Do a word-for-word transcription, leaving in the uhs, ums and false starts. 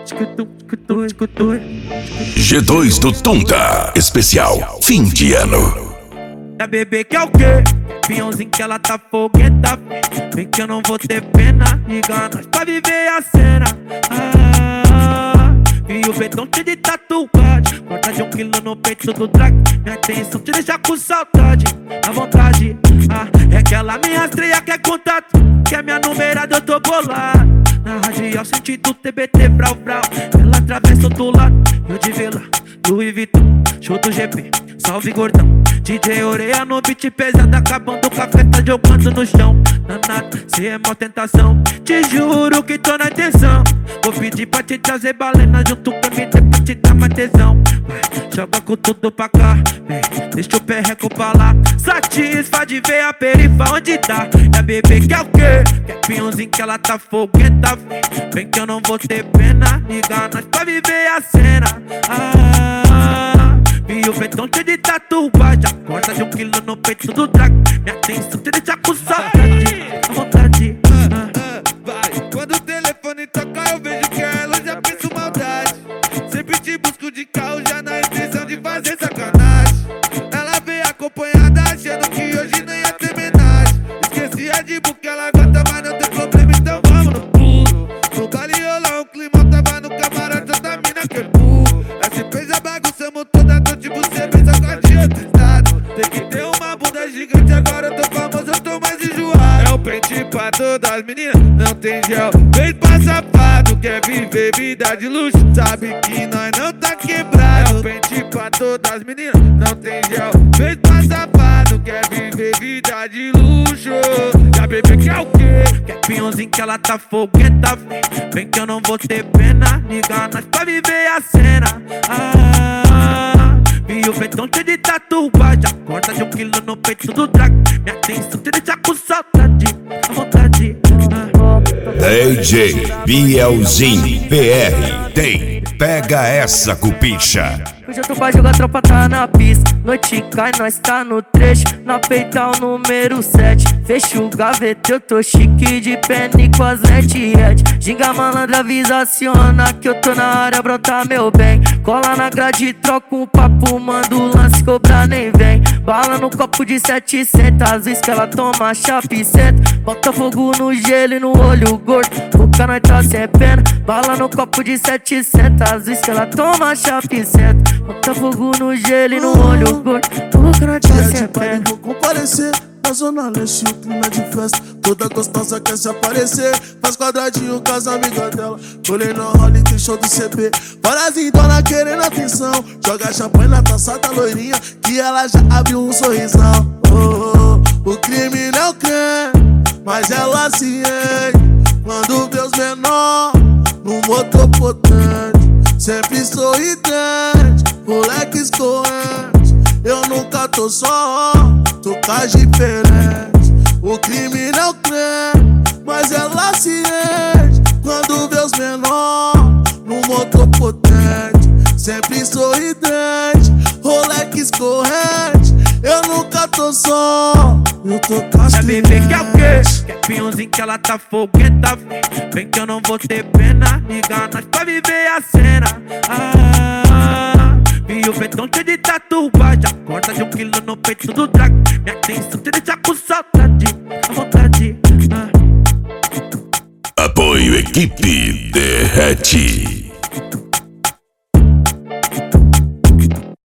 G dois do Tonta, especial fim de ano. A bebê que é o quê? Pinhãozinho que ela tá fogueta. Vem que eu não vou ter pena. Liga nós pra viver a cena. Ah, e o betão cheio de tatuagem. Corta de um quilo no peito do drag. Minha atenção te deixa com saudade. À vontade, ah, é que ela me rastreia, quer contato. Que é minha numerada, eu tô bolado. Na radial sentido T B T, brau brau. Ela atravessa do lado, eu de vela Louis Vuitton, show do G P, salve gordão. D J Oreia no beat pesado, acabando com a festa, jogando no chão. Danado, cê é mó tentação. Te juro que tô na intenção. Vou pedir pra te trazer balena junto com M D pra te dar mais tesão. Joga com tudo pra cá, vem, deixa o perreco pra lá. Satisfa de ver a perifa onde tá. E a bebê que é o quê? Que é pinhãozinho que ela tá fogueta. Vem que eu não vou ter pena. Liga nós pra viver a cena. Ah, e o betão cheio de tatuagem. Corta de um quilo no peito do drag. Minha atenção te deixa com saudade. À vontade, ah, ah, vai. Quando o telefone toca eu vejo que ela já penso maldade. Sempre te busco de carro já na intenção de fazer sacanagem. Ela veio acompanhada achando que hoje não ia ter homenagem. Esqueci a de book, ela gosta, mas não tem problema, então vamos no pulo. No baile rolou um climão, tava no camarote da mina que é burro. Essa empresa bagunçamos toda noite, você fez agora de outro estado. Tem que ter uma bunda gigante, agora eu tô famoso, eu tô mais enjoado. É o pente pra todas as meninas, não tem gel. Vem pra safado, quer viver vida de luxo, sabe que nós não tá quebrado. É o pente pra todas as meninas, não tem gel. Vem pra safado, quer viver vida de luxo. Já bebê que é o quê? Que é pinhãozinho que ela tá fogueta. Vem que eu não vou ter pena. Liga nós pra viver a cena. Ah, e o betão cheio de tatuagem. Corta de um quilo no peito do drag. Minha atenção te deixa com saudade. À vontade, ah. D J Bielzinho P R tem Pega Essa Cupincha. Hoje eu tô pra jogar, tropa tá na pista. Noite cai, nós tá no trecho. Na peital número sete. Fecha o gaveta, eu tô chique de penny com as lentes. Ginga malandra, avisa, aciona que eu tô na área, brota meu bem. Cola na grade, troca um papo, manda o lance, cobra nem vem. Bala no copo de setecentos, às vezes que ela toma chapiceta. Bota fogo no gelo e no olho gordo, o cano tá sem pena. Bala no copo de setecentos, às vezes que ela toma chapiceta. Bota fogo no gelo e no olho gordo, o cano tá sem pena. Vou comparecer na zona leste, o clima de festa. Toda gostosa quer se aparecer. Faz quadradinho com as amigas dela. Colei no role, tem show do C B. Várias indona querendo atenção. Joga champanhe na taça da loirinha, que ela já abriu um sorrisão. Oh, oh, o crime não crê, mas ela se enche quando vê os menor no motor potente. Sempre sorridente, moleque escorrente. Eu nunca tô só, tô com as diferentes. O crime não crê, mas ela se enche quando vê os menor no motor potente. Sempre sorridente, Rolex escorrente. Eu nunca tô só, eu tô com as é bebê que é o quê? Que é pinhãozinho que ela tá fogueta. Vem que eu não vou ter pena. Liga nós pra viver a cena. Ah, e o betão cheio de tatuagem. Corta de um quilo no peito do drag. Minha atenção te deixa com saudade. À vontade, ah. Apoio Equipe Derrete.